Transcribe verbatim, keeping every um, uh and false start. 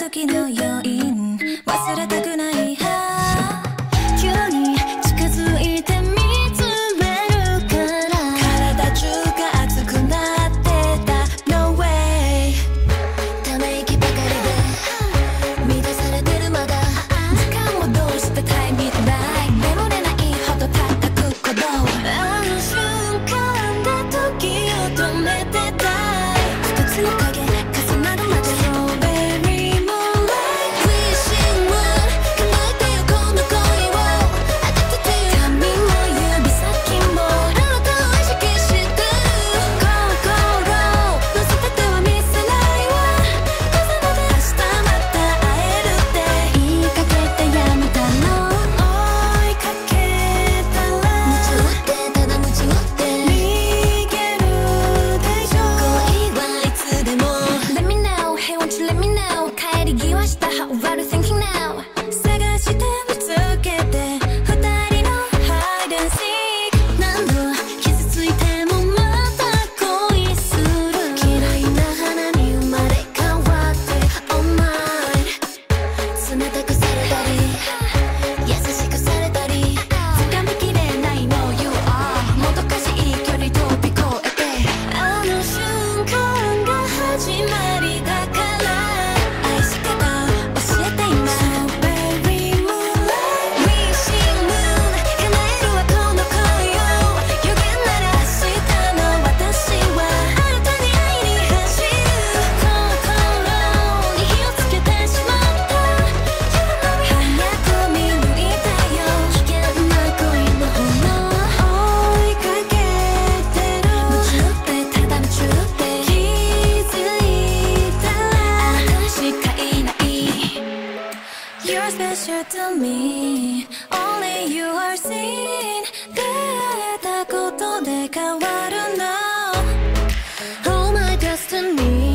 時の余韻忘れたくない派急に近づいて見つめるから体中が熱くなってた No way ため息ばかりで乱されてるまだ時間をどうしてタイミングない眠れないほど叩く鼓動あの瞬間で時を止めてたい一つの影重なるまでYou're special to me Only you are seen 出会えたことで変わるの Oh my destiny